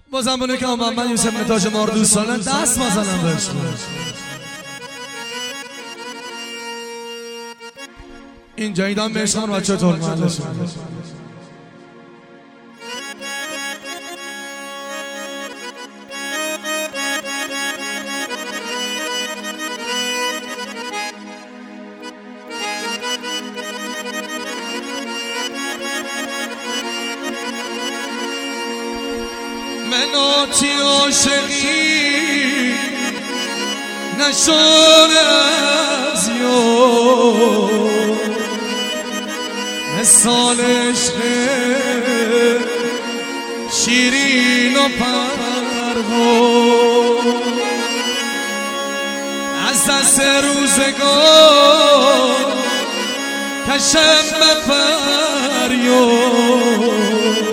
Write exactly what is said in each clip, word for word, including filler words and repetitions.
بازم بونه که محمد یوسف نتاج ما رو دوستانه دست بزنم بهش. این جایدان بهش هم و چطور محلش مناتی عاشقی نشان از یار مثال عشق شیرین و پروا از دست روزگار کشم به فریاد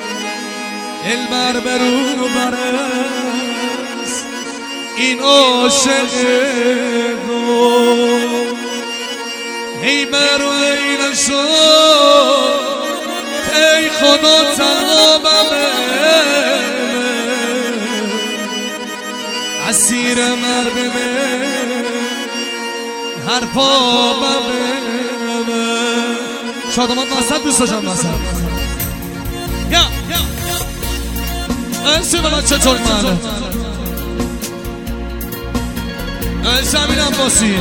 البر برو برست این عاشق دو ای برو ای نشو ای خدا تنها بمه اسیر مردمه هر پا بمه شادمان مصد دوست داشتم مصد یا انسی من چطور منه انسی همین عباسی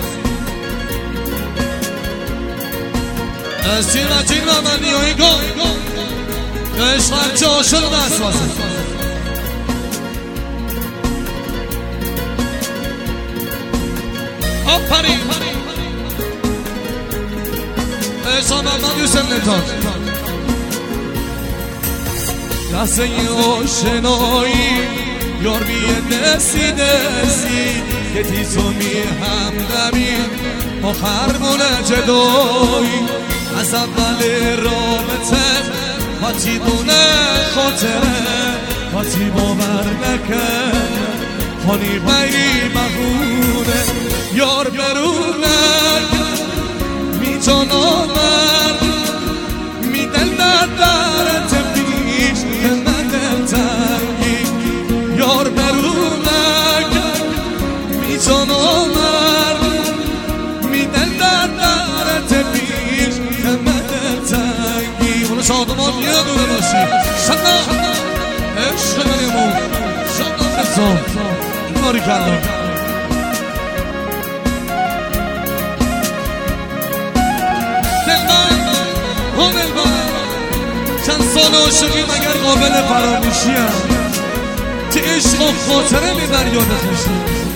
انسی مجین و من نیایی گم عشق هرچه عاشق دست بازه آفرین عشق محمد یوسف نتاج لحظه آشنایی یار بیه دستی دستی که تیزو می همدمی آخر مونه جدایی از اول رابطه پاتی دونه خاطره پاتی باور نکن خانی بیری بهونه یار برونک می جان آمد می دل در درت یار برونک می جان آمد می دل در درت پیش کمت تنگی اونو شادمان یه دونه باشی شدنا عشق منیمون شدنا خزان باری کردم دلبر هم دلبر چند سال عاشقی مگر قابل فراموشی هم که عشق و خاطره میبر یادتشی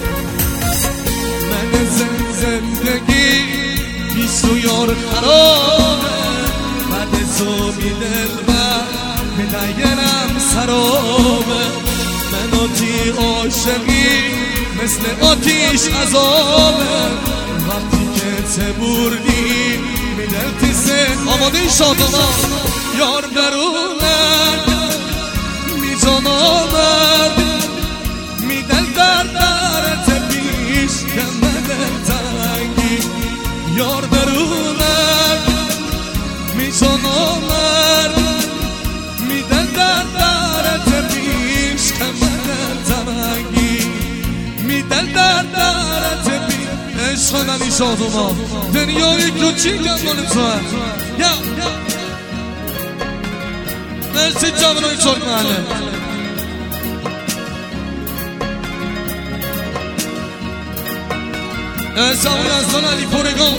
من زندگی بیست و یار خرابه بعد تو بی دلبر به نیرم سرابه من آتی عاشقی مثل آتیش عذابه وقتی که ته بردی می دل تیسه آماده شادمان یار درونک می جان آمد می دل در درت پیش کمد تنگی یار درونک می جان آمد می دل در درت پیش کمد تنگی می دل در درت پیش عشق منی شادمان دنیای کوچیک مال توه یا مرسی جوانای چرک محله سامون از دان علی پورگان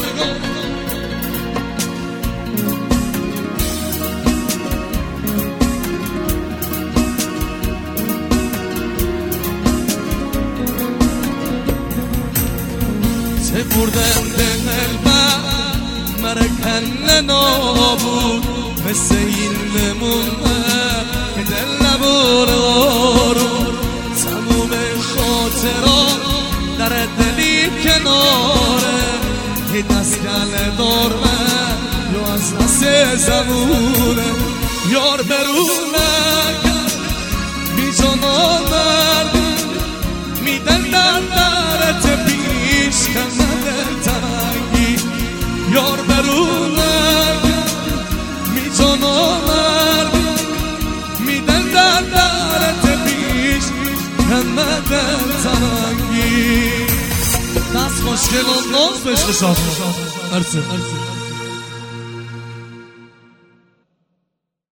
سپردم دل مرکن نابود مثل این نمونه که دل نبور آرون تموم خاطران در دلی کناره یه دستگل دارمه یا از نس زمونه یار برونک می جان آمد می دل در درت پیش کمد تنگی یار برونک می جان آمد می دل در درت محمد ترنگی دست خوشگل و ناز بشت شاد مرسی